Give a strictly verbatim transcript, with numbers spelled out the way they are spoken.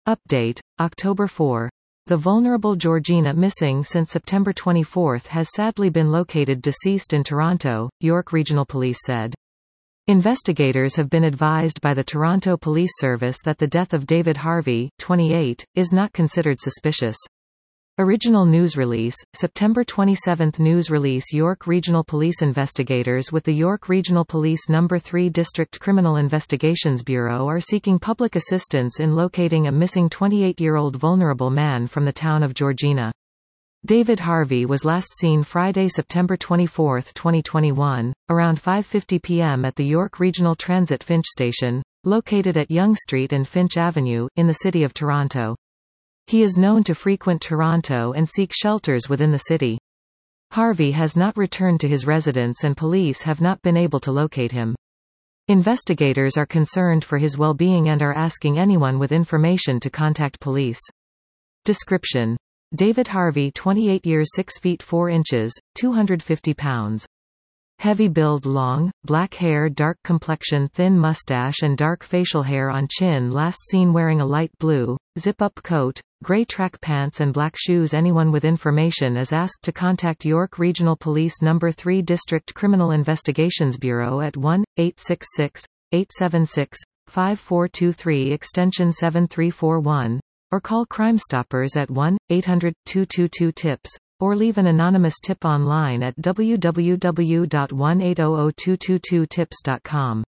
Update, October fourth. The vulnerable Georgina, missing since September twenty-fourth, has sadly been located deceased in Toronto, York Regional Police said. Investigators have been advised by the Toronto Police Service that the death of David Harvey, twenty-eight, is not considered suspicious. Original news release, September twenty-seventh. News release. York Regional Police investigators with the York Regional Police Number three District Criminal Investigations Bureau are seeking public assistance in locating a missing twenty-eight-year-old vulnerable man from the town of Georgina. David Harvey was last seen Friday, September twenty-fourth, twenty twenty-one, around five fifty p m at the York Regional Transit Finch Station, located at Yonge Street and Finch Avenue, in the City of Toronto. He is known to frequent Toronto and seek shelters within the city. Harvey has not returned to his residence and police have not been able to locate him. Investigators are concerned for his well-being and are asking anyone with information to contact police. Description: David Harvey, twenty-eight years, six feet four inches, two hundred fifty pounds. Heavy build, long, black hair, dark complexion, thin mustache and dark facial hair on chin. Last seen wearing a light blue, zip-up coat, grey track pants and black shoes. Anyone with information is asked to contact York Regional Police Number three District Criminal Investigations Bureau at one eight six six, eight seven six, five four two three extension seven three four one, or call Crime Stoppers at one eight hundred, two two two, TIPS, or leave an anonymous tip online at w w w dot one eight zero zero two two two tips dot com.